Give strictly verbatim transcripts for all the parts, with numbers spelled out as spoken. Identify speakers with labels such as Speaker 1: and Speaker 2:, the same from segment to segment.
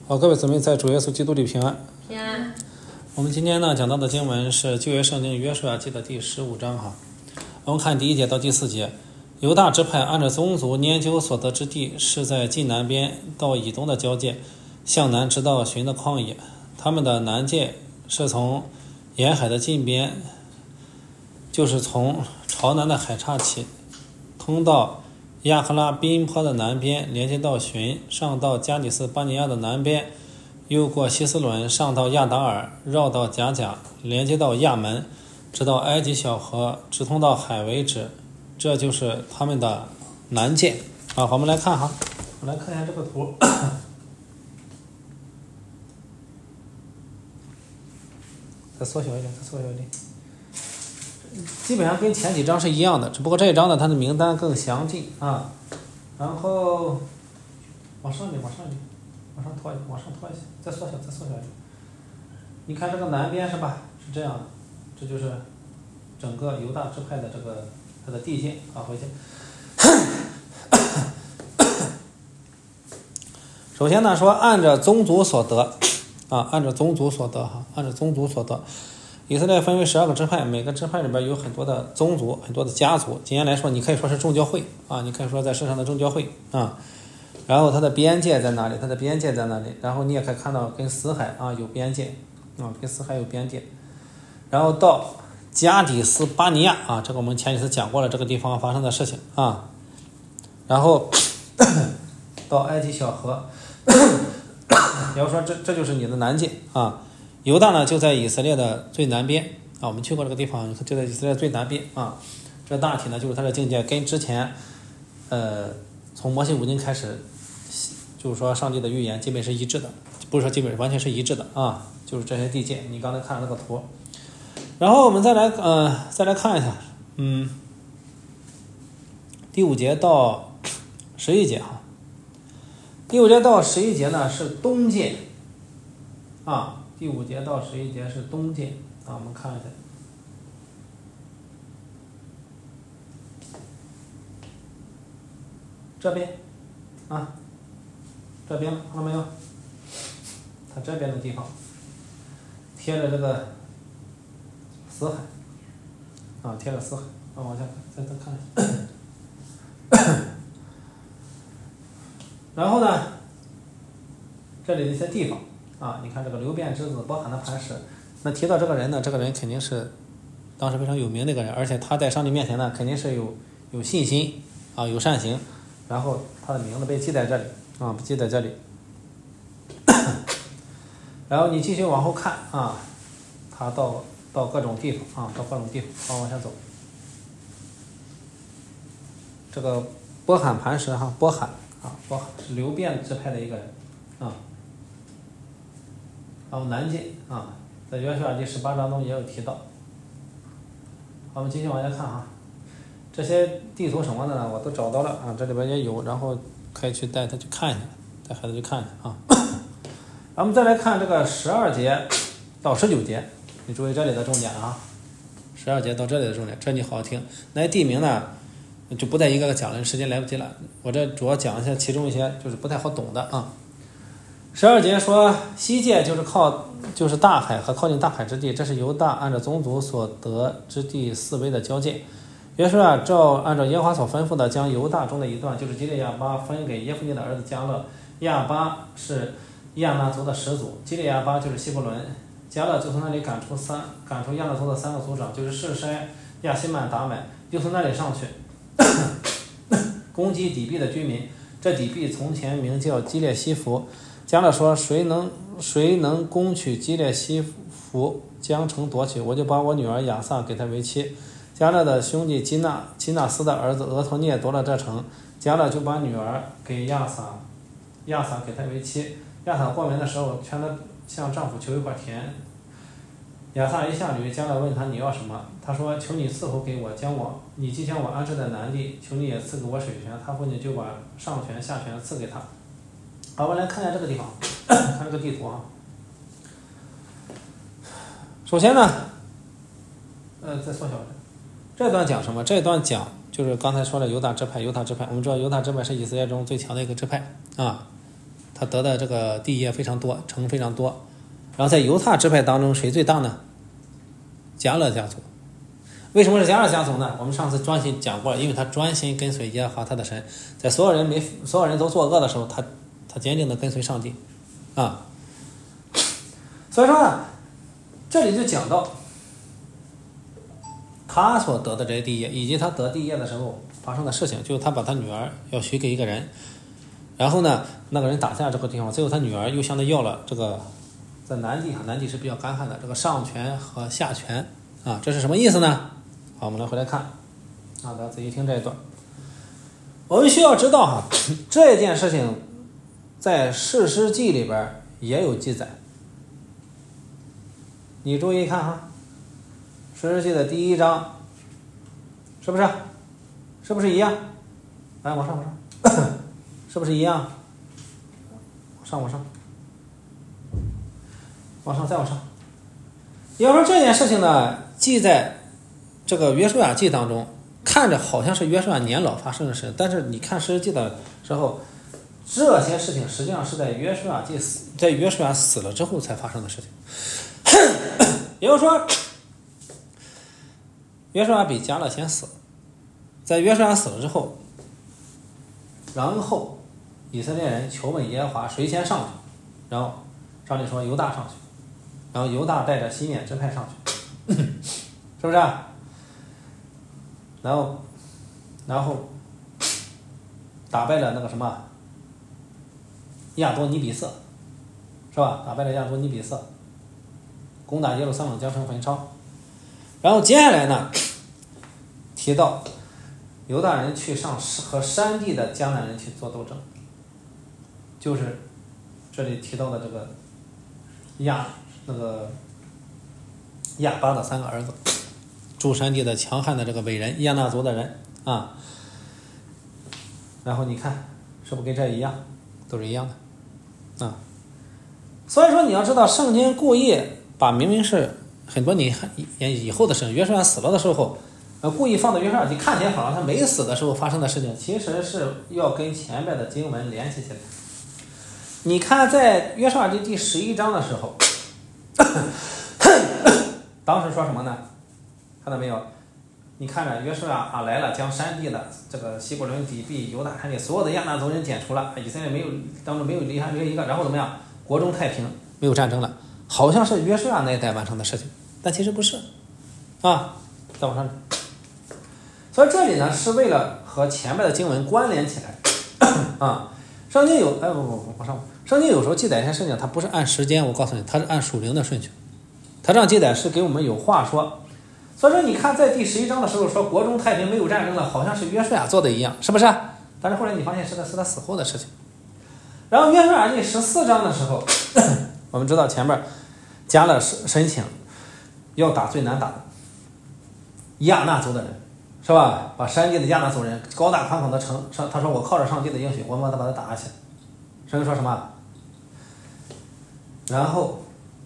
Speaker 1: 好，各位姊妹在主耶稣基督里平安。
Speaker 2: 平安。
Speaker 1: 我们今天呢讲到的经文是旧约圣经约书亚记的第十五章哈。我们看第一节到第四节，犹大支派按照宗族研究所得之地，是在近南边到以东的交界，向南直到寻的旷野。他们的南界是从沿海的近边，就是从朝南的海岔起，通到亚克拉宾坡的南边，连接到寻，上到加里斯巴尼亚的南边，又过希斯伦，上到亚达尔，绕到甲甲，连接到亚门，直到埃及小河，直通到海为止。这就是他们的南界。好，我们来看哈，我们来看一下这个图。再缩小一点，再缩小一点。基本上跟前几章是一样的，只不过这一章呢，它的名单更详尽啊。然后往上一点，往上一点，往上拖一点，往上拖一些，再缩小，再缩小一点。你看这个南边是吧？是这样的，这就是整个犹大支派的这个它的地界啊。回去。首先呢，说按照宗族所得啊，按照宗族所得哈，按照宗族所得。以色列分为十二个支派，每个支派里边有很多的宗族，很多的家族。今天来说，你可以说是众教会啊，你可以说在世上的众教会啊。然后它的边界在哪里？它的边界在哪里？然后你也可以看到跟死海啊有边界啊，跟死海有边界。然后到加底斯巴尼亚啊，这个我们前几次讲过了，这个地方发生的事情啊。然后到埃及小河，要说这这就是你的南界啊。犹大呢就在以色列的最南边啊，我们去过这个地方，就在以色列最南边啊。这大体呢就是它的境界跟之前，呃，从摩西五经开始，就是说上帝的预言基本是一致的，不是说基本完全是一致的啊，就是这些地界。你刚才看了那个图，然后我们再来呃再来看一下，嗯，第五节到十一节哈，第五节到十一节呢是东界啊。第五节到十一节是东界啊，我们看一下，这边啊，这边看到没有？它这边的地方贴着这个死海啊，贴着死海啊，往下再再看一下，然后呢，这里的一些地方。啊，你看这个流变之子波罕的磐石，那提到这个人呢，这个人肯定是当时非常有名的一个人，而且他在上帝面前呢，肯定是有有信心啊，有善行，然后他的名字被记在这里啊，记在这里。然后你继续往后看啊，他到到各种地方啊，到各种地方，往下走。这个波罕磐石哈，波罕啊，波罕是流变支派的一个人啊。然后南界啊，在约书亚第十八章中也有提到。我们继续往下看哈，这些地图什么的呢，我都找到了啊，这里边也有，然后可以去带他去看一下，带孩子去看一下啊。我们再来看这个十二节到十九节，你注意这里的重点啊，十二节到这里的重点，这你好好听。那些地名呢，就不再一个个讲了，时间来不及了。我这主要讲一下其中一些就是不太好懂的啊。十二节说西界就是靠就是大海和靠近大海之地，这是犹大按照宗族所得之地四围的交界。约书亚照按照耶和华所吩咐的，将犹大中的一段就是基列亚巴分给耶夫尼的儿子迦勒。亚巴是亚拿族的始祖，基列亚巴就是希伯伦。迦勒就从那里赶出三赶出亚拿族的三个族长，就是示筛、亚西曼、达买，就从那里上去攻击底壁的居民。这底壁从前名叫基列西弗。迦勒说：“谁能谁能攻取基列西弗，将城夺取，我就把我女儿亚萨给他为妻。”迦勒的兄弟基纳基纳斯的儿子俄陀涅夺了这城，迦勒就把女儿给亚萨，亚萨给他为妻。亚萨过门的时候，劝他向丈夫求一块田。亚萨一下驴，迦勒问他你要什么？他说：“求你赐福给我，将我你既将我安置在南地，求你也赐给我水泉。”他父亲就把上泉下泉赐给他。好，我们来看一下这个地方，看这个地图啊。首先呢，呃，再缩小点。这段讲什么？这段讲就是刚才说的犹大支派，犹大支派。我们知道犹大支派是以色列中最强的一个支派啊， 他得的这个地业非常多，城非常多。然后在犹大支派当中，谁最大呢？迦勒家族。为什么是迦勒家族呢？我们上次专心讲过了，因为他专心跟随耶和华他的神，在所有人没所有人都作恶的时候，他他坚定的跟随上帝啊。所以说呢，这里就讲到他所得的这些地业，以及他得地业的时候发生的事情，就是他把他女儿要许给一个人，然后呢，那个人打下这个地方，最后他女儿又向他要了这个，在南地，南地是比较干旱的，这个上泉和下泉啊，这是什么意思呢？好，我们来回来看啊，大家仔细听这一段。我们需要知道哈，这件事情在士师记里边也有记载。你注意看哈，士师记的第一章，是不是？是不是一样？来，往上，往上，是不是一样？往上，往上，往上，再往上。要说这件事情呢，记在这个约书亚记当中，看着好像是约书亚年老发生的事，但是你看士师记的时候，这些事情实际上是在约书亚记死，在约书亚死了之后才发生的事情。也就是说，约书亚比迦勒先死，在约书亚死了之后，然后以色列人求问耶和华谁先上去，然后上帝说犹大上去，然后犹大带着西缅支派上去，是不是啊？然后然后打败了那个什么亚多尼比色，是吧？打败了亚多尼比色，攻打耶路撒冷，将城焚烧。然后接下来呢，提到犹大人去上和山地的迦南人去做斗争，就是这里提到的这个亚那个亚巴的三个儿子，住山地的强悍的这个伟人亚纳族的人啊。然后你看是不是跟这一样，都是一样的啊。所以说你要知道，圣经故意把明明是很多年以后的事，约书亚死了的时候，呃，故意放到约书亚记，看起来好像他没死的时候发生的事情，其实是要跟前面的经文联系起来。你看，在约书亚记第十一章的时候，当时说什么呢？看到没有？你看着约书亚啊来了，将山地的这个希伯伦、底璧、犹大山地所有的亚纳族人剪除了，以色列没有当中没有离还没有一个，然后怎么样？国中太平，没有战争了，好像是约书亚那一代完成的事情，但其实不是啊。再往上，所以这里呢是为了和前面的经文关联起来啊。圣经有哎不不不往上，圣经有时候记载一些事情，它不是按时间，我告诉你，它是按属灵的顺序，它这样记载是给我们有话说。所以说你看，在第十一章的时候说国中太平没有战争了，好像是约书亚做的一样，是不是？但是后来你发现是他是他死后的事情。然后约书亚第十四章的时候，我们知道前面加了申请要打最难打的亚纳族的人，是吧？把山地的亚纳族人高大宽广的城，他说我靠着上帝的应许，我把他把他打下去。神说什么？然后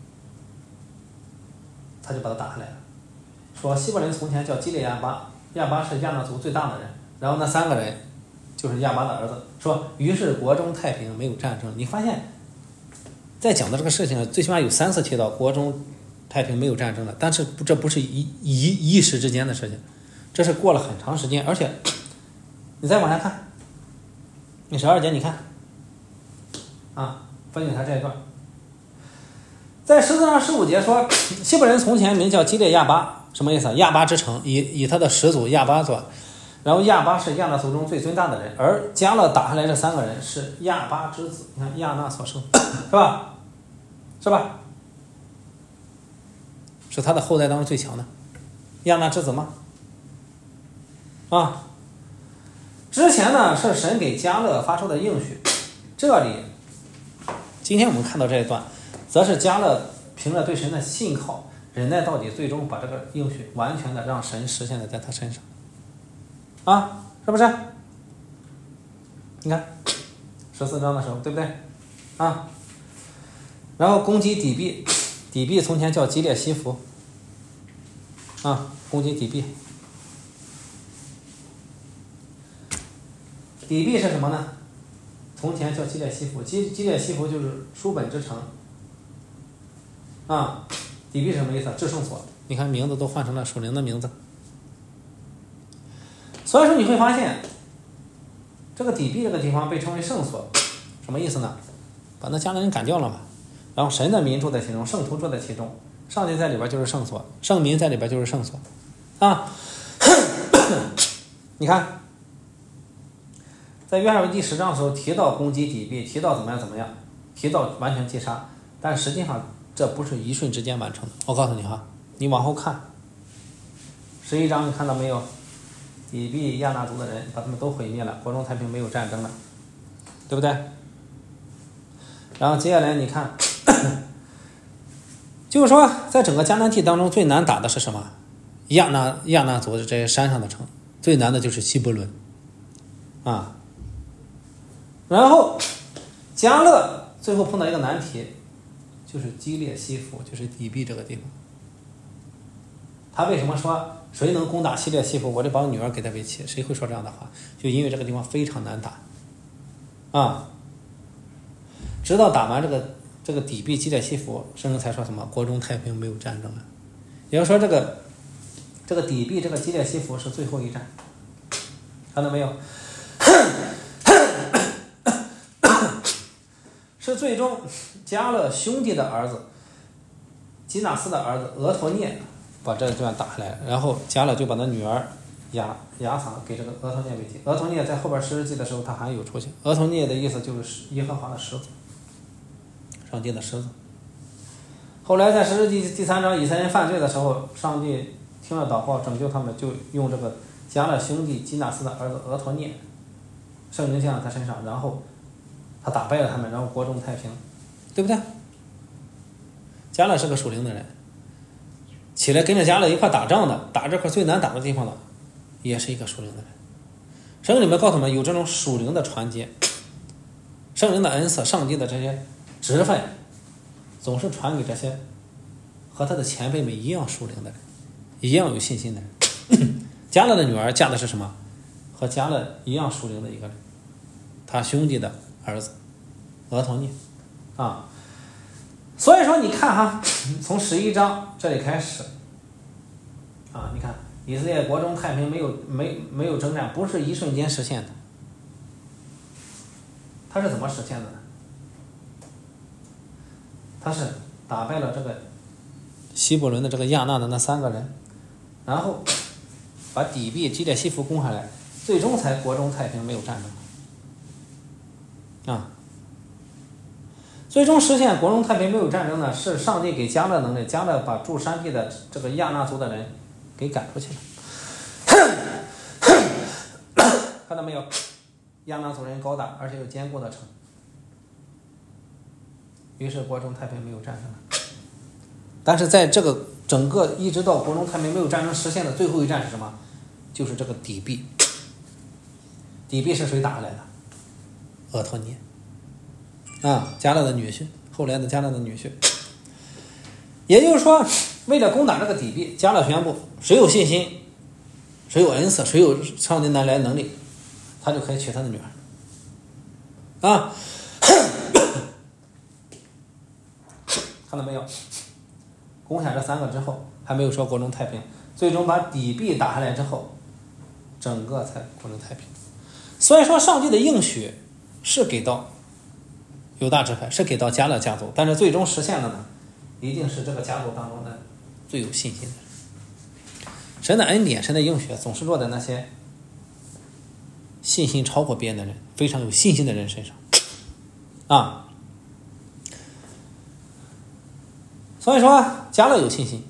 Speaker 1: 他就把他打下来了。说希伯人从前叫基列亚巴，亚巴是亚纳族最大的人，然后那三个人就是亚巴的儿子。说于是国中太平，没有战争。你发现在讲的这个事情最起码有三次提到国中太平没有战争了，但是这不是一一一时之间的事情，这是过了很长时间。而且你再往下看，你十二节你看啊，分享一下这一段。在十四章十五节说，希伯人从前名叫基列亚巴，什么意思？亚巴之城，以以他的始祖亚巴做。然后亚巴是亚纳族中最尊大的人，而加勒打下来这三个人是亚巴之子，你看亚纳所生，是吧？是吧？是他的后代当中最强的亚纳之子吗？啊，之前呢是神给加勒发出的应许，这里今天我们看到这一段，则是加勒凭着对神的信靠忍耐到底，最终把这个应许完全的让神实现了在他身上啊，是不是？你看十四章的时候，对不对啊？然后攻击底璧，底璧从前叫基列西弗啊，攻击底璧。底璧是什么呢？ 从前叫基列西弗，基基列西弗就是书本之城。啊，底壁是什么意思？至圣所。你看名字都换成了属灵的名字。所以说你会发现，这个底壁这个地方被称为圣所，什么意思呢？把那迦南人赶掉了嘛，然后神的民住在其中，圣徒住在其中，上帝在里边就是圣所，圣民在里边就是圣所。啊，你看，在约翰第十章的时候提到攻击底壁，提到怎么样怎么样，提到完全击杀，但实际上这不是一瞬之间完成的。我告诉你哈，你往后看，十一章你看到没有？底壁亚纳族的人把他们都毁灭了，国中太平，没有战争了，对不对？然后接下来你看，就是说在整个迦南地当中最难打的是什么？亚纳亚纳族的这些山上的城，最难的就是希伯伦啊。然后迦勒最后碰到一个难题，就是基列西弗，就是底壁这个地方。他为什么说谁能攻打基列西弗，我就把我女儿给他为妻？谁会说这样的话？就因为这个地方非常难打啊。直到打完这个这个底壁基列西弗，圣人才说什么国中太平，没有战争了。也就是说这个这个底壁这个基列西弗是最后一战，看到没有？是最终迦勒兄弟的儿子基纳斯的儿子俄陀涅把这段打下来，然后迦勒就把他女儿亚亚撒给这个俄陀涅为妻。俄陀涅在后边十日记的时候他还有出现，俄陀涅的意思就是耶和华的狮子，上帝的狮子。后来在十日记第三章以色列人犯罪的时候，上帝听了祷告拯救他们，就用这个迦勒兄弟基纳斯的儿子俄陀涅，圣灵降在他身上，然后他打败了他们，然后国中太平，对不对？迦勒是个属灵的人，起来跟着迦勒一块打仗的，打这块最难打的地方的，也是一个属灵的人。圣经里面告诉我们，有这种属灵的传接，圣灵的恩赐，上帝的这些职分，总是传给这些和他的前辈们一样属灵的人，一样有信心的人。迦勒的女儿嫁的是什么？和迦勒一样属灵的一个人，他兄弟的儿子俄陀涅啊。所以说你看哈，从十一章这里开始啊，你看以色列国中太平，没有没没有征战，不是一瞬间实现的。他是怎么实现的呢？他是打败了这个希伯伦的这个亚纳的那三个人，然后把底壁基列西弗攻下来，最终才国中太平，没有战争啊。最终实现国中太平没有战争呢，是上帝给迦勒能力，迦勒把住山地的这个亚纳族的人给赶出去了。看到没有？亚纳族人高大而且有坚固的城，于是国中太平没有战争了。但是在这个整个一直到国中太平没有战争实现的最后一战是什么？就是这个底壁。底壁是谁打下来的？俄陀涅啊，迦勒的女婿，后来的迦勒的女婿。也就是说，为了攻打这个底壁，迦勒宣布谁有信心，谁有恩赐，谁有上帝带来能力，他就可以娶他的女儿啊。看到没有？攻下这三个之后，还没有说国中太平，最终把底壁打下来之后，整个才国中太平。所以说，上帝的应许是给到犹大支派，是给到迦勒家族，但是最终实现的呢，一定是这个家族当中的最有信心的人。神的恩典，神的应许总是落在那些信心超过别人的人，非常有信心的人身上啊。所以说迦勒有信心，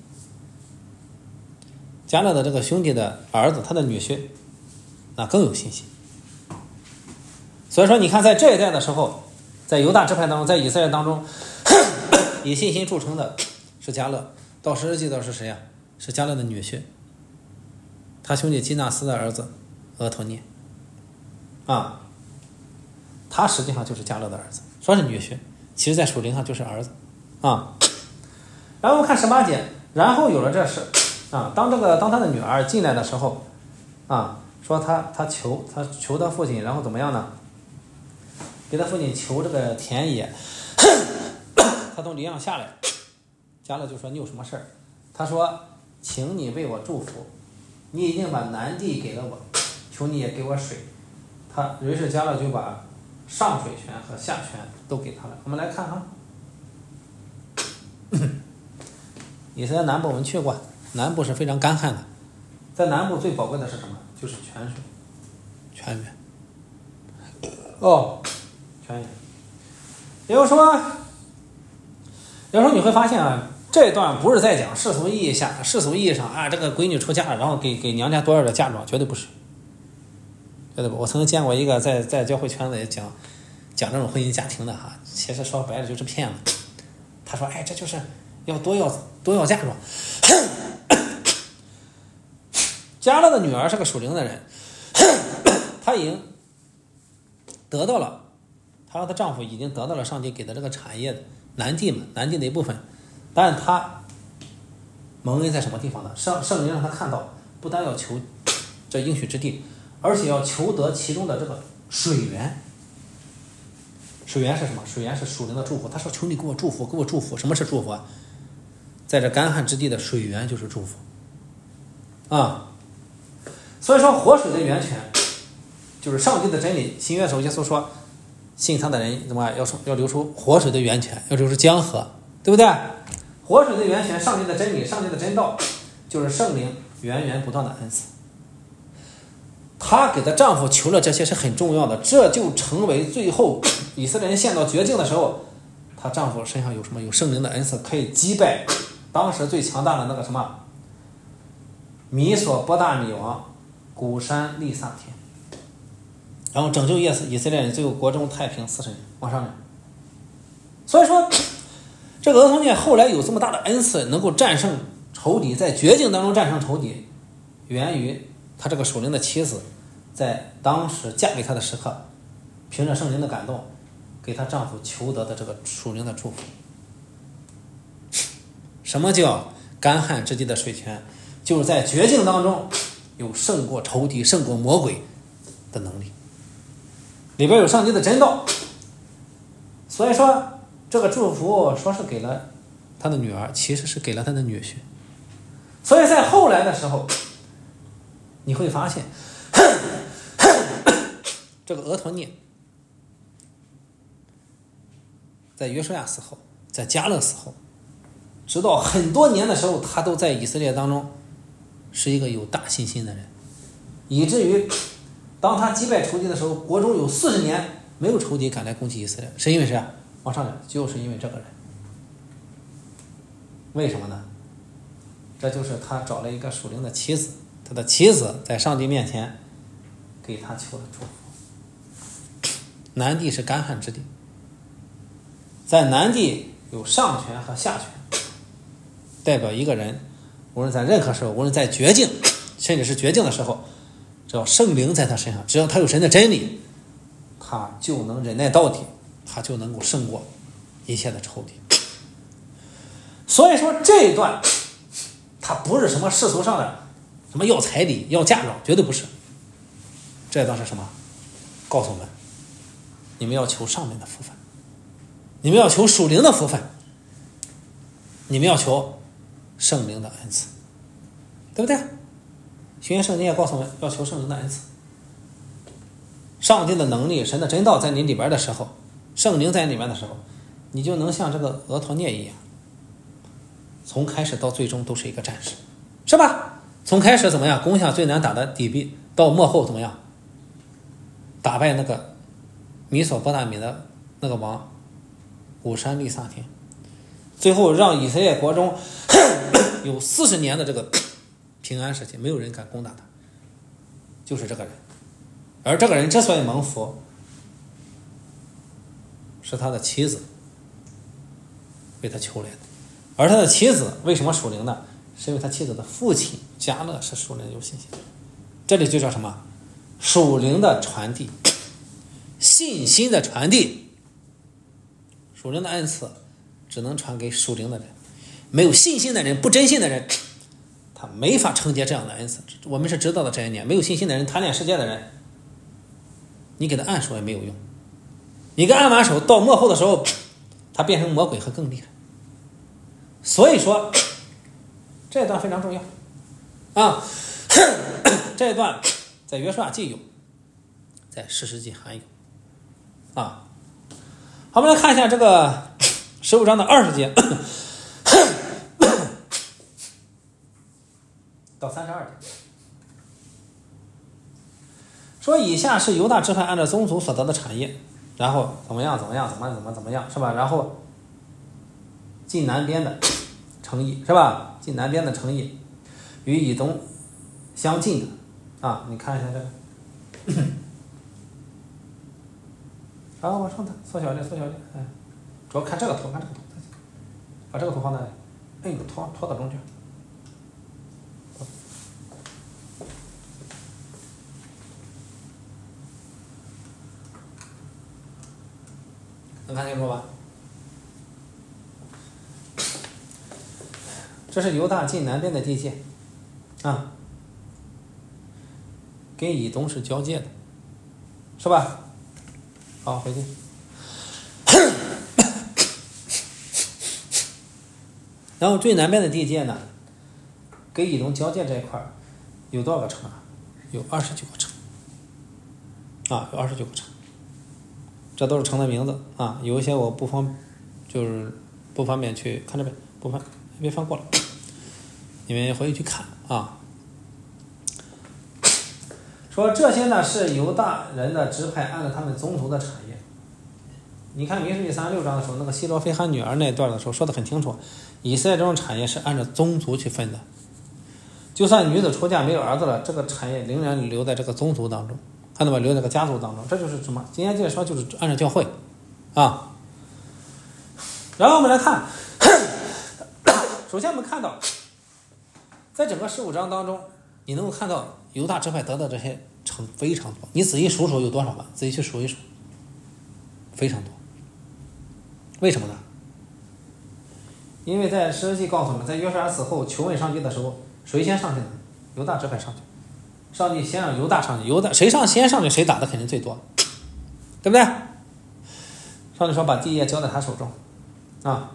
Speaker 1: 迦勒的这个兄弟的儿子，他的女婿那更有信心。所以说你看在这一代的时候，在犹大支派当中，在以色列当中以信心著称的是迦勒，到十日记的是谁呀、啊？是迦勒的女婿，他兄弟基纳斯的儿子俄陀涅啊，他实际上就是迦勒的儿子，说是女婿，其实在属灵上就是儿子啊。然后看十八节，然后有了这事啊，当这个当他的女儿进来的时候啊，说他他求他求他父亲，然后怎么样呢？ 给他父亲求这个田野，他从林上下来，迦勒就说你有什么事儿？他说请你为我祝福，你已经把南地给了我，求你也给我水。他于是迦勒就把上水泉和下泉都给他了。我们来看哈，以色列南部我们去过，南部是非常干旱的，在南部最宝贵的是什么？就是泉水，泉源。哦，泉源。也就是说，有时候你会发现啊，这段不是在讲世俗意义下，世俗意义上啊，这个闺女出嫁了，然后给给娘家多少的嫁妆，绝对不是，绝对不。我曾经见过一个在在教会圈子里讲讲这种婚姻家庭的哈，其实说白了就是骗子。他说，哎，这就是要多要多要嫁妆。迦勒的女儿是个属灵的人，她已经得到了，她和她丈夫已经得到了上帝给的这个产业的南地嘛，南地的一部分。但是她蒙恩在什么地方呢？圣圣灵让她看到，不但要求这应许之地，而且要求得其中的这个水源。水源是什么？水源是属灵的祝福。他说：“求你给我祝福，给我祝福。”什么是祝福啊？在这干旱之地的水源就是祝福啊。所以说，活水的源泉就是上帝的真理。新约时候耶稣说，信他的人怎么要要流出活水的源泉，要流出江河，对不对？活水的源泉，上帝的真理，上帝的真道，就是圣灵源源不断的恩赐。她给她丈夫求了这些是很重要的，这就成为最后以色列人陷到绝境的时候，她丈夫身上有什么？有圣灵的恩赐，可以击败当时最强大的那个什么米索波大米王古山利萨田，然后拯救以色列人，最后国中太平四十年往上面。所以说，这个俄陀聶后来有这么大的恩赐，能够战胜仇敌，在绝境当中战胜仇敌，源于他这个属灵的妻子在当时嫁给他的时刻，凭着圣灵的感动，给她丈夫求得的这个属灵的祝福。什么叫干旱之地的水泉？就是在绝境当中有胜过仇敌、胜过魔鬼的能力，里边有上帝的真道。所以说，这个祝福说是给了他的女儿，其实是给了他的女婿。所以在后来的时候，你会发现，这个俄陀聶在约书亚死后，在迦勒死后，直到很多年的时候，他都在以色列当中是一个有大信心的人，以至于当他击败仇敌的时候，国中有四十年没有仇敌敢来攻击以色列，是因为谁？往上来，就是因为这个人。为什么呢？这就是他找了一个属灵的妻子，他的妻子在上帝面前给他求了祝福。南地是干旱之地，在南地有上泉和下泉，代表一个人无论在任何时候，无论在绝境甚至是绝境的时候，只要圣灵在他身上，只要他有神的真理，他就能忍耐到底，他就能够胜过一切的仇敌。所以说这一段他不是什么世俗上的什么要彩礼要嫁妆，绝对不是。这一段是什么？告诉我们，你们要求上面的福分，你们要求属灵的福分，你们要求圣灵的恩赐，对不对？新约圣经也告诉我们要求圣灵的恩赐。上帝的能力，神的真道在你里边的时候，圣灵在里面的时候，你就能像这个俄陀聶一样，从开始到最终都是一个战士，是吧？从开始怎么样攻下最难打的底壁，到末后怎么样打败那个米索波大米的那个王古山利萨田，最后让以色列国中有四十年的这个平安时期，没有人敢攻打他，就是这个人。而这个人之所以蒙福，是他的妻子为他求来的。而他的妻子为什么属灵呢？是因为他妻子的父亲迦勒是属灵有信心。这里就叫什么？属灵的传递，信心的传递。属灵的恩赐只能传给属灵的人，没有信心的人，不真信的人，他没法承接这样的恩赐。我们是知道的这一点，没有信心的人，贪恋世界的人，你给他暗说也没有用。 你跟按完手到末后的时候，他变成魔鬼会更厉害。所以说这一段非常重要啊。这一段在约书亚记有，在士师记还有啊。好，我们来看一下这个十五章的二十节到三十二节，说以下是犹大支派按照宗族所得的产业，然后怎么样怎么样怎么怎么怎么样，是吧？然后近南边的城邑，是吧？近南边的城邑与以东相近的啊，你看一下这个，然后往上腾，缩小点，缩小点，哎，主要看这个图，看这个图，把这个图放那里，哎呦，拖拖到中间。能看清楚吧？这是犹大近南边的地界啊，跟以东是交界的，是吧？好，回去。然后最南边的地界呢，跟以东交界这一块有多少个城啊？有二十九个城啊，有二十九个城。这都是城的名字啊，有一些我不方，就是不方便去看这边，不方别翻过了，你们回去去看啊。说这些呢是犹大人的支派按照他们宗族的产业。你看民数记三十六章的时候，那个希罗非罕女儿那段的时候说的很清楚，以色列这种产业是按照宗族去分的，就算女子出嫁没有儿子了，这个产业仍然留在这个宗族当中。看到吧，留在这个家族当中，这就是什么？今天介绍就是按照教会啊。然后我们来看，首先我们看到，在整个十五章当中，你能够看到犹大支派得到这些城非常多，你仔细数数有多少吧，自己去数一数，非常多。为什么呢？因为在士师记告诉我们，在约书亚死后求问上帝的时候，谁先上去呢？犹大支派上去。上帝先让犹大上去，犹大谁上先上去谁打的肯定最多，对不对？上帝说把地业交在他手中啊。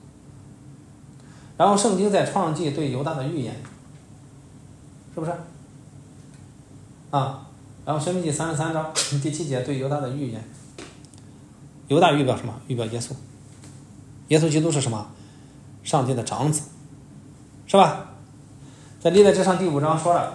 Speaker 1: 然后圣经在创世纪对犹大的预言，是不是啊？然后申命记三十三章第七节对犹大的预言，犹大预表什么？预表耶稣，耶稣基督是什么？上帝的长子，是吧？在历代志上第五章说了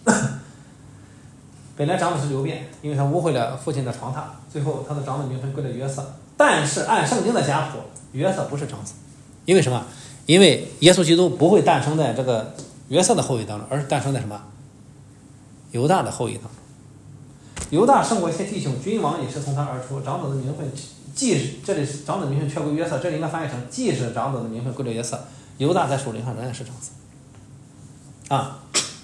Speaker 1: 本来长子是流便，因为他污秽了父亲的床榻，最后他的长子名分归了约瑟。但是按圣经的家谱，约瑟不是长子，因为什么？因为耶稣基督不会诞生在这个约瑟的后裔当中，而是诞生在什么？犹大的后裔当中。犹大胜过一些弟兄，君王也是从他而出，长子的名分既是这里长子名分却归约瑟，这里应该翻译成既是长子的名分归了约瑟，犹大在属灵上仍然是长子啊。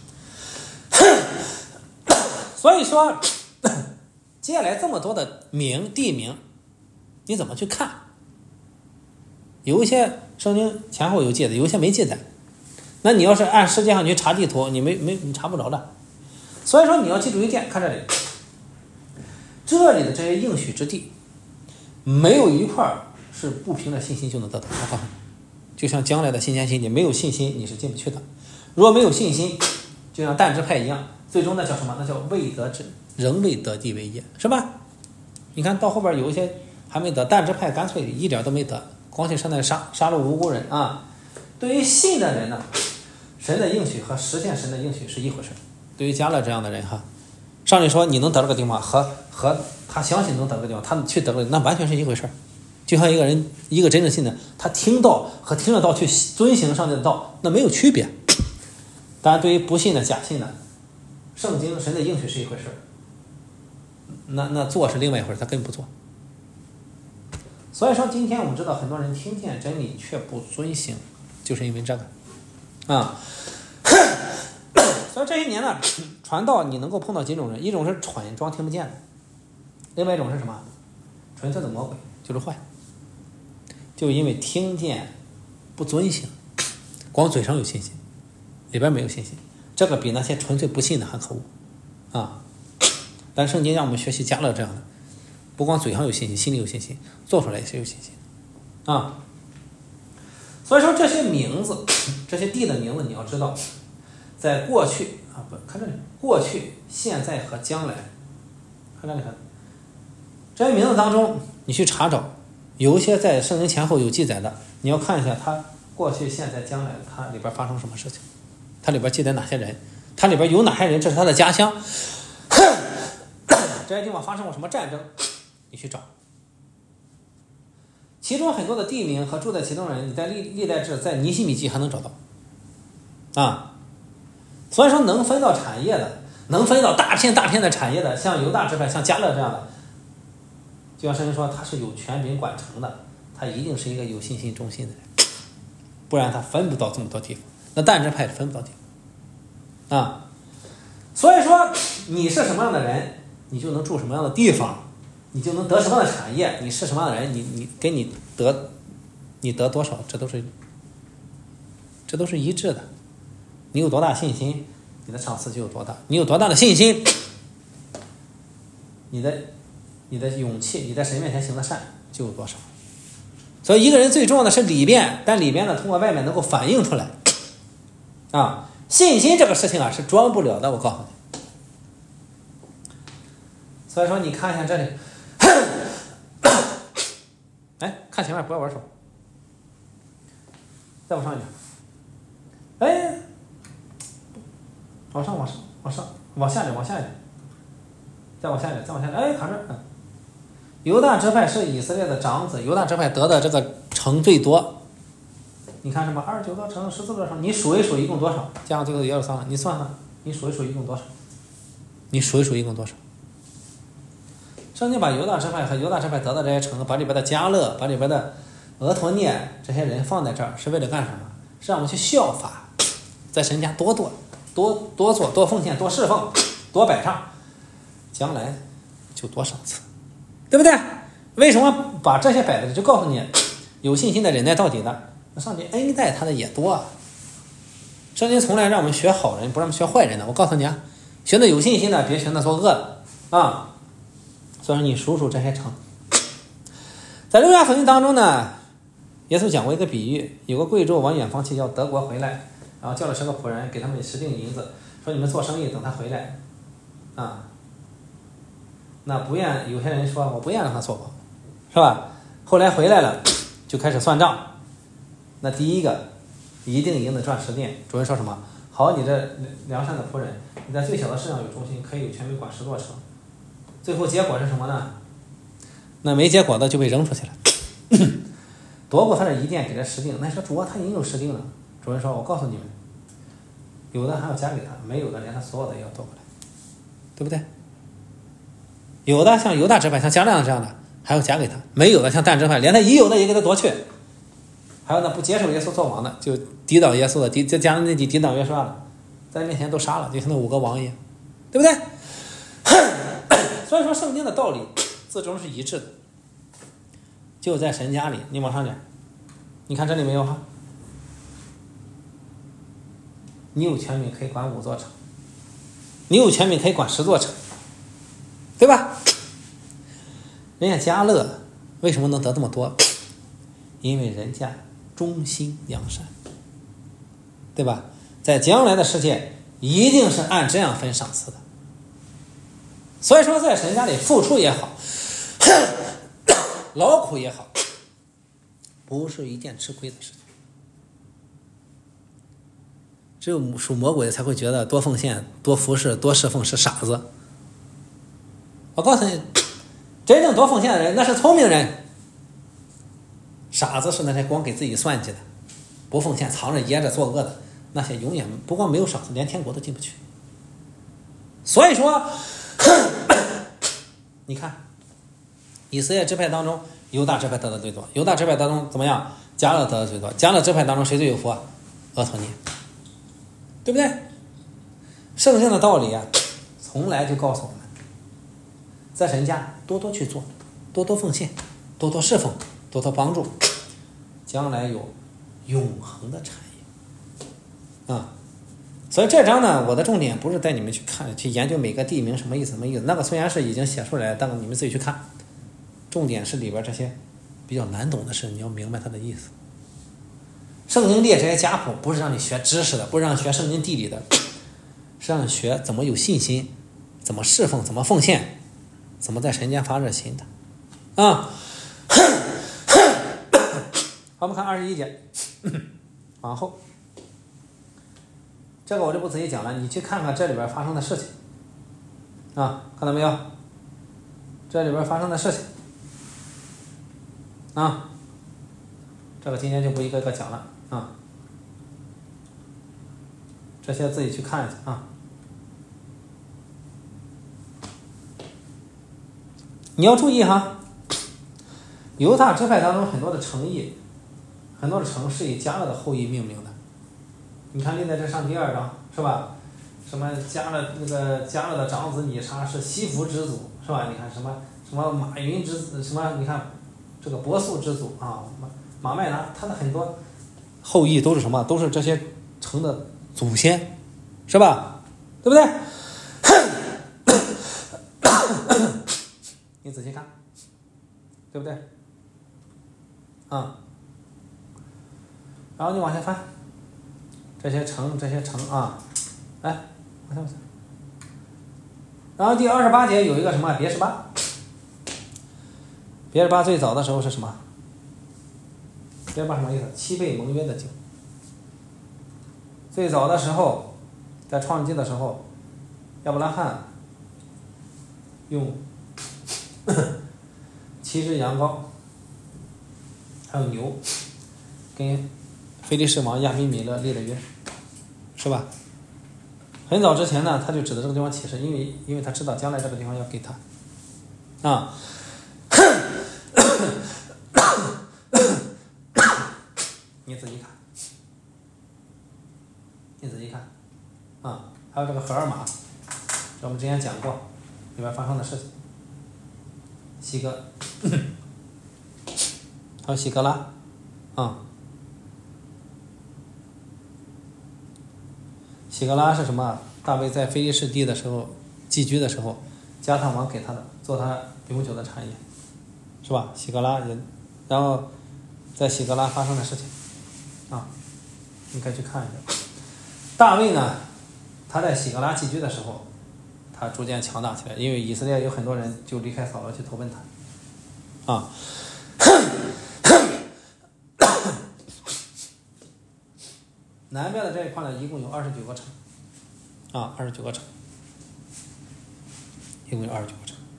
Speaker 1: 所以说接下来这么多的名地名你怎么去看？有一些圣经前后有记载，有一些没记载，那你要是按世界上去查地图，你没没你查不着的。所以说你要记住一点，看这里，这里的这些应许之地没有一块是不凭着信心就能得到。我告诉你，就像将来的新天新地，没有信心你是进不去的。如果没有信心，就像但支派一样，最终那叫什么？那叫未得之仍未得地为业，是吧？你看到后边有一些还没得，但支派干脆一点都没得，光是现在杀杀了无辜人啊。对于信的人呢，神的应许和实现神的应许是一回事。对于加勒这样的人哈，上帝说你能得这个地方，和和他相信能得这个地方，他去得这个，那完全是一回事。就像一个人，一个真正信的，他听道和听着道去遵行上帝的道，那没有区别。当然，对于不信的、假信的，圣经神的应许是一回事，那那做是另外一回事，他根本不做。所以说，今天我们知道很多人听见真理却不遵行，就是因为这个啊。所以这一年呢，传道你能够碰到几种人，一种是蠢装听不见的，另外一种是什么？纯粹的魔鬼，就是坏，就因为听见不遵行，光嘴上有信心，里边没有信心，这个比那些纯粹不信的还可恶啊！但圣经让我们学习加勒这样的不光嘴上有信心，心里有信心，做出来也是有信心啊。所以说这些名字，这些地的名字你要知道，在过去啊，不看这里，过去、现在和将来，看这里看，这些名字当中你去查找，有一些在圣经前后有记载的，你要看一下它过去、现在、将来，它里边发生什么事情，它里边记载哪些人，它里边有哪些人，这是他的家乡，这些地方发生过什么战争，你去找。其中很多的地名和住在其中的人，你在历历代志、在尼希米记还能找到啊。所以说能分到产业的，能分到大片大片的产业的，像犹大支派、像迦勒这样的，就像圣经说他是有权柄管城的，他一定是一个有信心忠心的人，不然他分不到这么多地方。那但支派分不到地方啊。所以说你是什么样的人，你就能住什么样的地方，你就能得什么样的产业。你是什么样的人，你你给你得你得多少，这都是这都是一致的。你有多大信心，你的赏赐就有多大；你有多大的信心，你的你的勇气，你在神面前行的善就有多少。所以一个人最重要的是里边，但里边呢，通过外面能够反映出来啊。信心这个事情啊是装不了的，我告诉你。所以说你看一下这里，哎，看前面不要玩手，再往上一点，哎，往上往上往上往下点往下点，再往下点再往下点，哎，卡这儿。犹大支派是以色列的长子，犹大支派得的这个城最多。你看什么二十九座城、十四座城，你数一数一共多少？加上最后的耶路撒冷，你算算，你数一数一共多少？你数一数一共多少？圣经把犹大支派和犹大支派得的这些城，把里边的迦勒、把里边的俄陀涅这些人放在这儿，是为了干什么？是让我们去效法，在神家多做、多多做、多奉献、多侍奉、多摆上，将来就多赏赐，对不对？为什么把这些摆在这里？就告诉你，有信心的忍耐到底的，那上帝恩待他的也多啊。圣经从来让我们学好人，不让我们学坏人的。我告诉你啊，学的有信心的，别学那作恶的啊。所以说你数数这些城。在路加福音当中呢，耶稣讲过一个比喻，有个贵胄往远方去，要德国回来，然后叫了十个仆人，给他们十锭银子，说你们做生意，等他回来啊。那不愿，有些人说我不愿让他做吧，是吧？后来回来了，就开始算账。那第一个一定银子赚十锭，主人说什么？好，你这良善的仆人，你在最小的事上有忠心，可以有权柄管十座城。最后结果是什么呢？那没结果的就被扔出去了。夺过他的一殿，给他十锭。那说主啊，他已经有十锭了。主人说：“我告诉你们，有的还要加给他，没有的连他所有的也要夺过来，对不对？有的像犹大支派，像迦勒这样的，还要加给他；没有的像但支派，连他已有的也给他夺去。还有那不接受耶稣做王的，就抵挡耶稣的，抵在迦勒那地抵挡约书亚了，在面前都杀了，就像那五个王一样，对不对？所以说圣经的道理最终是一致的，就在神家里。你往上点，你看这里没有哈？你有权柄可以管五座城，你有权柄可以管十座城，对吧？人家迦勒为什么能得这么多？因为人家忠心良善，对吧？在将来的世界一定是按这样分赏赐的。所以说在神家里付出也好，劳苦也好，不是一件吃亏的事情。只有属魔鬼的才会觉得多奉献、多服侍、多侍奉是傻子。我告诉你，真正多奉献的人那是聪明人，傻子是那些光给自己算计的，不奉献、藏着掖着作恶的，那些永远不光没有赏赐，连天国都进不去。所以说你看以色列支派当中，犹大支派得的最多，犹大支派当中怎么样？迦勒得的最多，迦勒支派当中谁最有福啊？俄陀涅，对不对？圣经的道理啊，从来就告诉我们，在神家多多去做，多多奉献，多多侍奉，多多帮助，将来有永恒的产业啊。所以这章呢，我的重点不是带你们去看、去研究每个地名什么意思、什么意思，那个虽然是已经写出来，但你们自己去看重点是里边这些比较难懂的事，你要明白它的意思。圣经列这些家谱不是让你学知识的，不是让你学圣经地理的，是让你学怎么有信心，怎么侍奉，怎么奉献，怎么在神间发热心的啊。好，我们看二十一节，往后，这个我就不仔细讲了，你去看看这里边发生的事情啊，看到没有？这里边发生的事情啊，这个今天就不一个个讲了啊，这些自己去看一下啊。你要注意哈，犹大支派当中很多的城邑，很多的城是以迦勒的后裔命名的。你看列在这上第二章是吧？什么迦勒那个迦勒的长子米沙是西弗之祖是吧？你看什么什么马云之子什么？你看这个伯素之祖啊，马马麦拿他的很多后裔都是什么？都是这些城的祖先，是吧？对不对？你仔细看，对不对？啊、嗯，然后你往下翻，这些城，这些城啊，来，往下往下。然后第二十八节有一个什么别是巴，别是巴最早的时候是什么？别是巴什么意思？七倍盟约的酒。最早的时候，在创世纪的时候，亚伯拉罕用七只羊羔，还有牛，跟非利士王亚比米勒立了约，是吧？很早之前呢，他就指着这个地方起誓，因为因为他知道将来这个地方要给他，啊，你仔细看，你仔细看，啊，还有这个荷尔玛，这我们之前讲过，里边发生的事情。西格，还有西格拉，啊、嗯，西格拉是什么？大卫在非利士地的时候寄居的时候，加特王给他的，做他永久的产业，是吧？西格拉人，然后在西格拉发生的事情，啊，你可以去看一下。大卫呢，他在西格拉寄居的时候，他逐渐强大起来，因为以色列有很多人就离开扫罗去投奔他，啊，南边的这一块呢，一共有二十九个城，啊，二十九个城，一共有二十九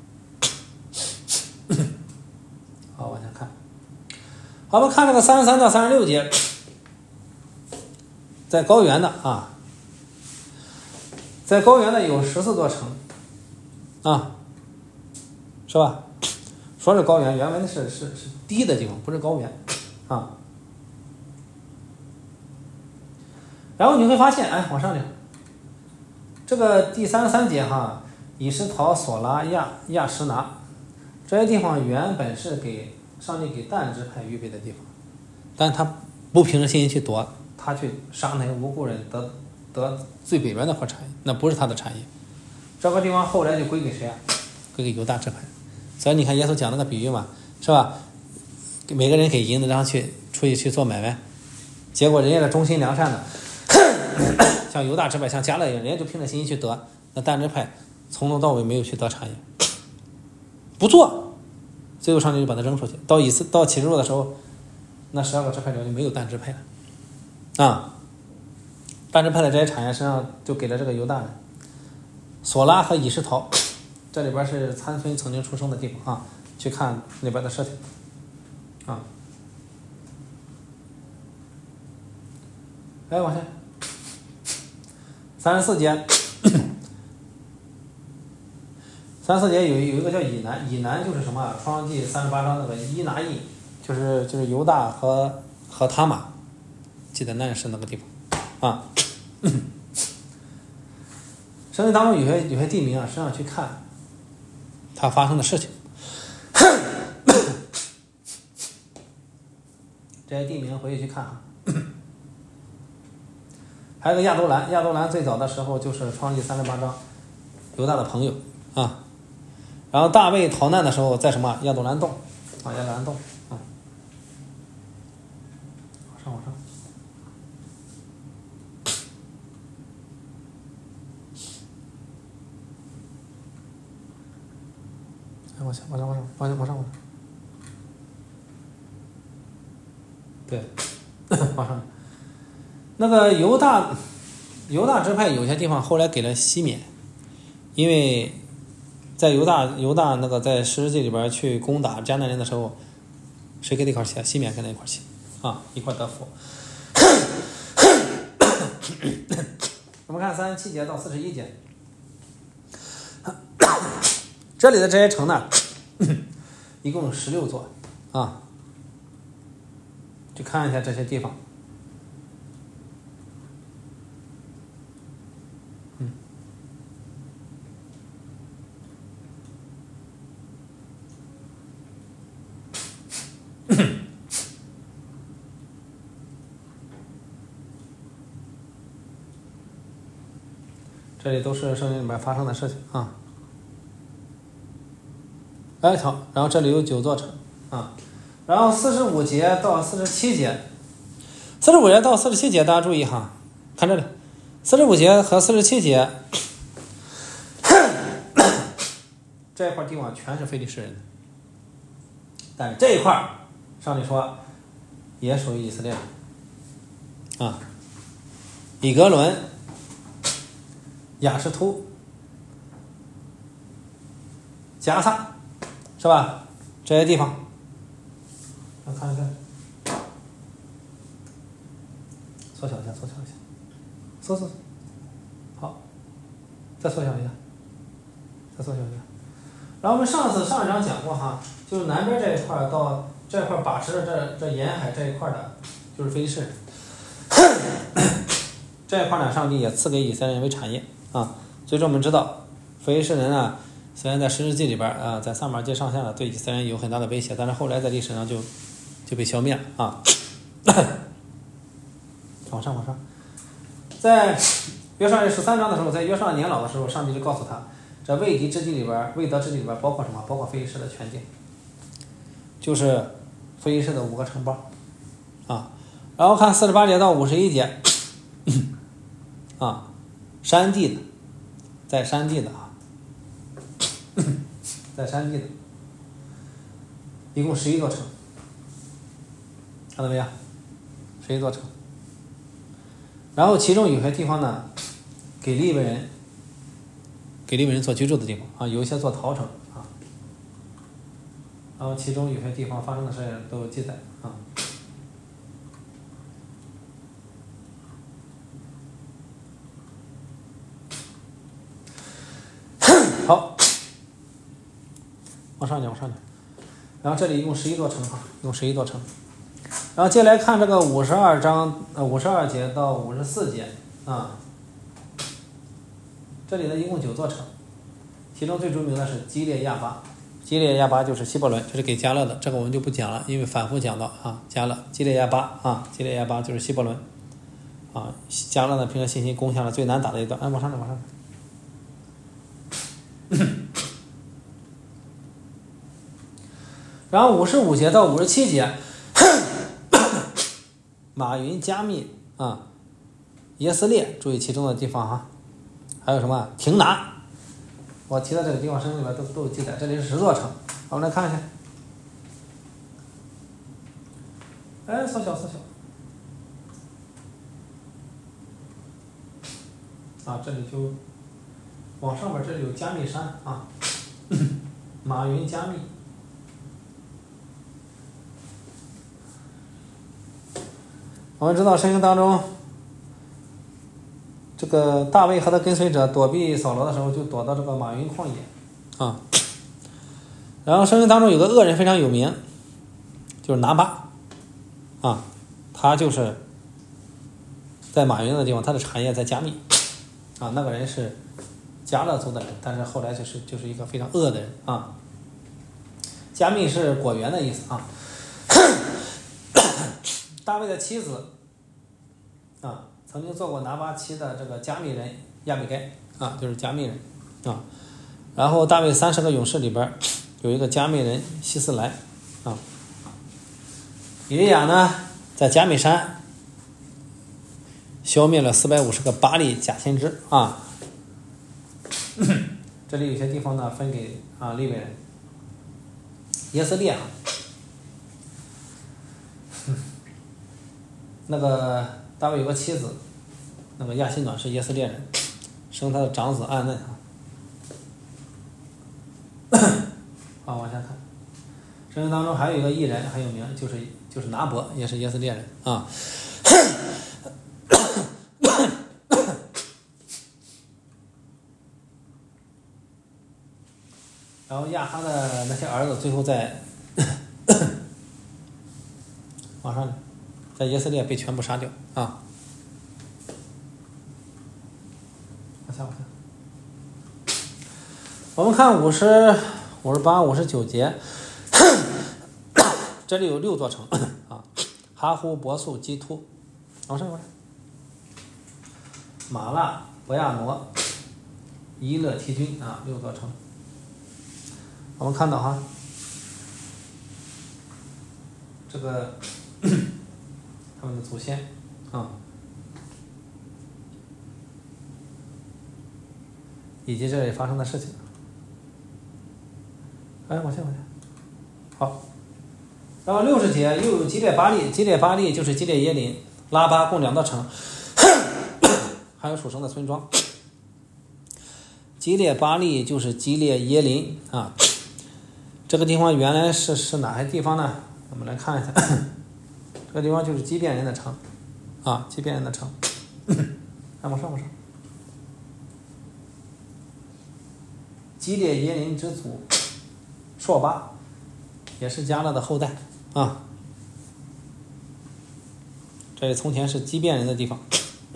Speaker 1: 个城。好，往下看，好，我们看这个三十三到三十六节，在高原的啊。在高原的有十四座城，啊，是吧？说是高原，原文是是是低的地方，不是高原，啊。然后你会发现，哎，往上讲，这个第三十三节哈，以实陶、索拉、亚亚什拿这些地方原本是给上帝给但支派预备的地方，但他不凭着信心去夺，他去杀那些无辜人得。得最北边那块产业，那不是他的产业。这个地方后来就归给谁啊？归给犹大支派。所以你看耶稣讲那个比喻嘛，是吧？每个人给银子，然后去出去去做买卖，结果人家的忠心良善的，像犹大支派，像迦勒一样，人家就凭着信心去得。那但支派从头到尾没有去得产业，不做，最后上帝就把他扔出去。到以次到启示录的时候，那十二个支派里就没有但支派了，啊。但支派的这些产业实际上就给了这个犹大人。索拉和以实陶，这里边是参孙曾经出生的地方啊，去看里边的事情啊。来往下，三十四节，三十四节有有一个叫以南，以南就是什么？创世纪三十八章那个伊拿印，就是就是犹大和和他玛，记得那是那个地方。啊，圣经当中有些有些地名啊，实际上去看它发生的事情，这些地名回去去看啊。还有个亚都兰，亚都兰最早的时候就是创世纪三十八章犹大的朋友啊， 然后大卫逃难的时候在什么亚杜兰洞啊，亚杜兰洞啊，往上往上。哎，往下往上往上往上往上往上。对，往上。那个犹大犹大支派有些地方后来给了西缅，因为在犹大犹大那个在十世纪里边去攻打迦南人的时候，谁跟他一块去？西缅跟他一块去啊，一块得福。我们看三十七节到四十一节，这里的这些城呢，一共有十六座啊，去看一下这些地方。这里都是圣经里面发生的事情啊。哎，好，然后这里有九座城啊，然后四十五节到四十七节，四十五节到四十七节，大家注意哈，看这里，四十五节和四十七节这一块地方全是非利士人的，但是这一块上帝说也属于以色列人啊，以格伦、亚什突、加萨，是吧？这些地方，来看一看，缩小一下，缩小一下，缩缩，好，再缩小一下，再缩小一下。然后我们上次上一章讲过哈，就是南边这一块到这块把持着这这沿海这一块的，就是非利士人。这一块呢，上帝也赐给以色列人为产业啊。所以说我们知道，非利士人呢，虽然在十世纪里边啊，在撒马尔街上下呢，对以色列人有很大的威胁，但是后来在历史上就就被消灭了啊。往上往上，在约书亚十三章的时候，在约书亚年老的时候，上帝就告诉他，这未敌之地里边，未得之地里边包括什么？包括非利士的全境，就是非利士的五个城邦啊。然后看四十八节到五十一节。啊，山地的，在山地的啊，在山地的，一共十一座城，看到没有？十一座城。然后其中有些地方呢，给利未人，给利未人做居住的地方啊，有一些做逃城啊。然后其中有些地方发生的事都有记载啊。好，往上讲，往上讲。然后这里一共十一座城哈，一共十一座城。然后接下来看这个五十二章，呃，五十二节到五十四节啊。这里呢一共九座城，其中最著名的是基列亚巴。基列亚巴就是希伯伦，这是给迦勒的，这个我们就不讲了，因为反复讲到啊，迦勒基列亚巴啊，基列亚巴就是希伯伦啊。迦勒呢凭着信心攻下了最难打的一段，哎，往上讲，往上讲。然后五十五节到五十七节，马云、加密啊、耶斯列，注意其中的地方哈，还有什么亭拿，我提到这个地方圣经里面都都有记载。这里是十座城，我们来看一下。哎，缩小缩小。啊，这里就往上边，这里有加密山啊，马云加密。我们知道圣经当中，这个大卫和他跟随者躲避扫罗的时候，就躲到这个马云旷野啊。然后圣经当中有个恶人非常有名，就是拿巴啊，他就是在马云的地方，他的产业在加密啊。那个人是迦勒族的人，但是后来就是就是一个非常恶的人啊。加密是果园的意思啊。大卫的妻子啊，曾经做过拿巴妻的这个加密人亚比该啊，就是加密人啊。 然后大卫三十个勇士里边有一个加美人希斯莱啊，以利亚呢在加美山消灭了四百五十个巴力假先知啊。这里有些地方呢分给啊利未人。耶斯列啊，那个大卫有个妻子，那个亚希暖是耶斯列人，生他的长子暗嫩啊。好，往下看，圣经当中还有一个艺人很有名，就是就是拿伯，也是耶斯列人啊。然后亚哈的那些儿子最后在往上，在耶斯列被全部杀掉啊。往下往下，我们看五十五十八五十九节，这里有六座城啊，哈呼伯素基突，往上往上，马拉伯亚挪伊勒提军啊，六座城。我们看到哈，这个他们的祖先啊，以及这里发生的事情。哎，往下往下，好。然后六十节又有基列巴利，基列巴利就是基列耶林、拉巴共两座城，还有属城的村庄。基列巴利就是基列耶林啊。这个地方原来是是哪些地方呢？我们来看一下，这个地方就是基遍人的城，啊，基遍人的城。来往上往上，基列耶林之祖朔巴，也是迦勒的后代啊。这里从前是基遍人的地方。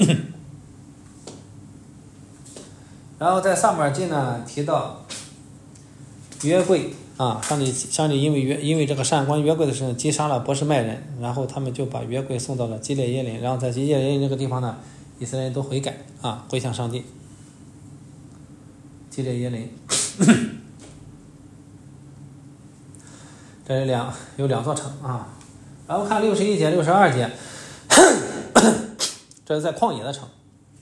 Speaker 1: 然后在撒母耳记呢提到约柜。啊，上帝上帝因为约因为这个善关约柜的事情击杀了波什麦人，然后他们就把约柜送到了基列耶林，然后在基列耶林这个地方呢，以色列人都悔改啊，归向上帝。基列耶林，这里两有两座城啊，然后看六十一节、六十二节，这是在旷野的城，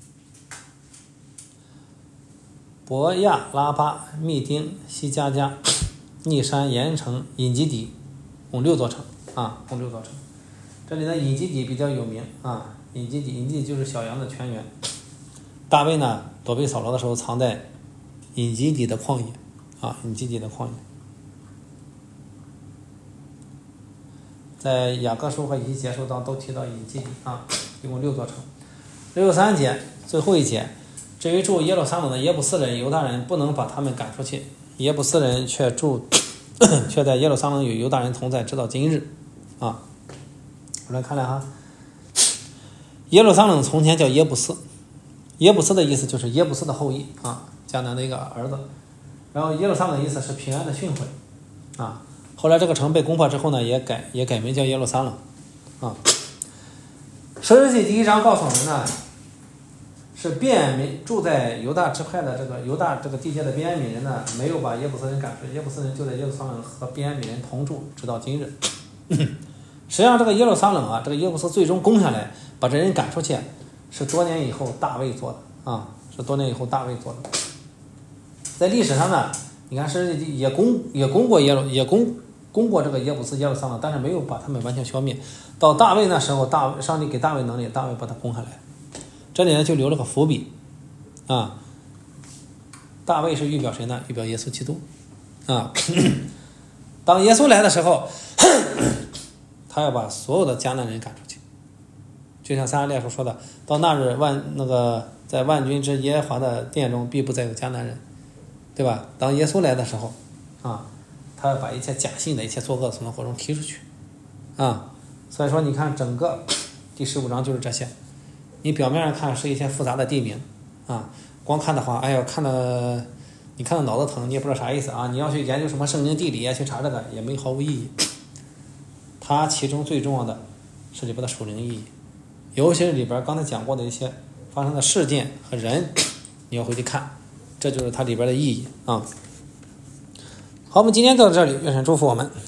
Speaker 1: 伯亚拉巴、密丁、西加加。逆山、盐城、隐基底，共六座城啊，共六座城。这里的隐基底比较有名啊，隐基底，隐基底就是小羊的泉源。大卫呢躲避扫罗的时候，藏在隐基底的旷野啊，隐基底的旷野。在雅各书和以西结书当都提到隐基底啊，一共六座城。六十三节最后一节，至于住耶路撒冷的耶布斯人、犹大人，不能把他们赶出去。耶布斯人却住，却在耶路撒冷与犹大人同在，直到今日，啊。我来看看哈，耶路撒冷从前叫耶布斯，耶布斯的意思就是耶布斯的后裔啊，迦南的一个儿子。然后耶路撒冷的意思是平安的训诲，啊。后来这个城被攻破之后呢，也改也改名叫耶路撒冷，啊。申命记第一章告诉我们呢。是便雅悯住在犹大支派的这个犹大这个地界的便雅悯人呢，没有把耶布斯人赶出去，耶布斯人就在耶路撒冷和便雅悯人同住，直到今日。实际上，这个耶路撒冷啊，这个耶布斯最终攻下来，把这人赶出去，是多年以后大卫做的啊，是多年以后大卫做的。在历史上呢，你看是也攻也攻过耶路也攻攻过这个耶布斯耶路撒冷，但是没有把他们完全消灭。到大卫那时候，大上帝给大卫能力，大卫把他攻下来。这里呢就留了个伏笔，啊，大卫是预表谁呢？预表耶稣基督，啊，当耶稣来的时候，他要把所有的迦南人赶出去，就像撒迦利亚书说的，到那日万那个在万军之耶和华的殿中必不再有迦南人，对吧？当耶稣来的时候，啊，他要把一切假信的一切作恶从那火中踢出去，啊，所以说你看整个第十五章就是这些。你表面上看是一些复杂的地名啊，光看的话，哎呀，看的你看的脑子疼，你也不知道啥意思啊。你要去研究什么圣经地理啊，去查这个也没毫无意义。它其中最重要的是里边的属灵意义，尤其是里边刚才讲过的一些发生的事件和人，你要回去看，这就是它里边的意义啊。 好，我们今天就到这里，愿神祝福我们。